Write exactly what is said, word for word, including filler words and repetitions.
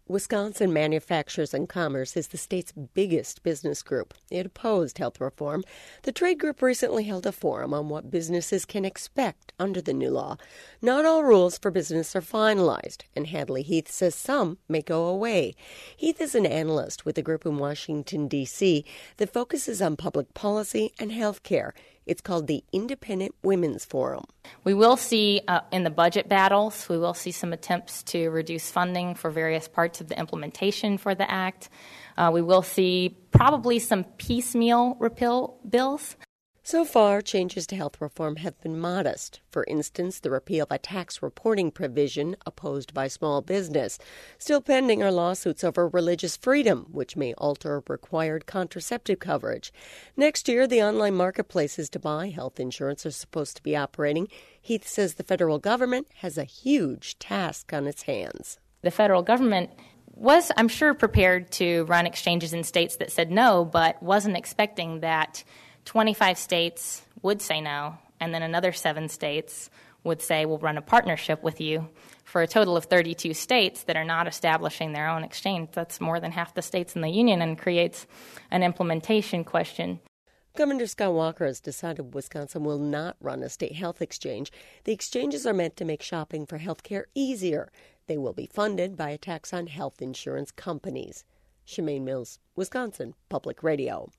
Wisconsin Manufacturers and Commerce is the state's biggest business group. It opposed health reform. The trade group recently held a forum on what businesses can expect under the new law. Not all rules for business are finalized, and Hadley Heath says some may go away. Heath is an analyst with a group in Washington, D C that focuses on public policy and health care. It's called the Independent Women's Forum. We will see uh, in the budget battles, we will see some attempts to reduce funding for various parts of the implementation for the act. Uh, we will see probably some piecemeal repeal bills. So far, changes to health reform have been modest. For instance, the repeal of a tax reporting provision opposed by small business. Still pending are lawsuits over religious freedom, which may alter required contraceptive coverage. Next year, the online marketplaces to buy health insurance are supposed to be operating. Heath says the federal government has a huge task on its hands. The federal government was, I'm sure, prepared to run exchanges in states that said no, but wasn't expecting that twenty-five states would say no, and then another seven states would say, we'll run a partnership with you, for a total of thirty-two states that are not establishing their own exchange. That's more than half the states in the union and creates an implementation question. Governor Scott Walker has decided Wisconsin will not run a state health exchange. The exchanges are meant to make shopping for health care easier. They will be funded by a tax on health insurance companies. Shemaine Mills, Wisconsin Public Radio.